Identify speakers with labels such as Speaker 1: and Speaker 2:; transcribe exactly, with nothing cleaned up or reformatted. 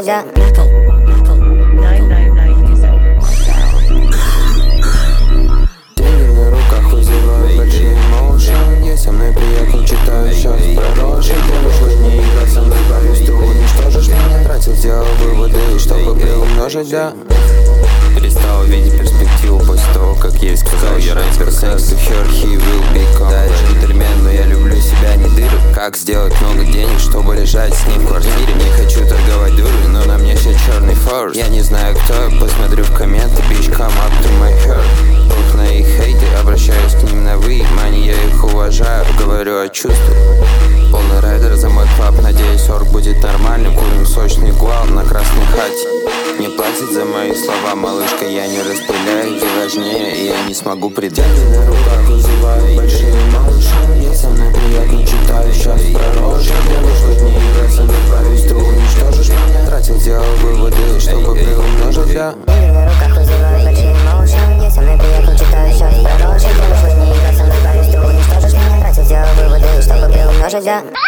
Speaker 1: я.
Speaker 2: Деньги на руках вызывают большие эмоушен. Я со мной приехал, читаю сейчас пророчек. Ты вышла не играть со мной, боюсь, ты уничтожишь меня. Тратил, сделал выводы, чтобы приумножить, да.
Speaker 3: Перестал видеть перспективу после того, как ей сказал я рэпер. Thanks to her, he will become. Да, я джентльмен, но я люблю себя, не дыры. Как сделать много денег, чтобы лежать с ней в квартире? Не хочу торговать дурой, но на мне все черный форс. Я не знаю кто, посмотрю в комменты. Bitch, come up to my heart. Ух, на их хейты, обращаюсь к ним на вы. Мани, я их уважаю, говорю о чувствах. Полный райдер за мой клаб, надеюсь, орг будет нормальным. Курим сочный гуал на красной хате. Не платит за мои слова, малышка, я не распыляю. Ты важнее, и я не смогу предать.
Speaker 2: Деньги на руках вызывают большие эмоушен. Я со мной приятно читаю сейчас пророчек. Я вышла не играть со мной, боюсь, ты уничтожишь меня. Тратил, делал выводы, чтобы приумножить, да.
Speaker 1: Деньги на руках вызывают большие эмоушен. Я со мной приехал, читаю сейчас пророчек. Я вышла не играть со мной, боюсь, ты уничтожишь меня. Тратил, делал выводы, чтобы приумножить, да.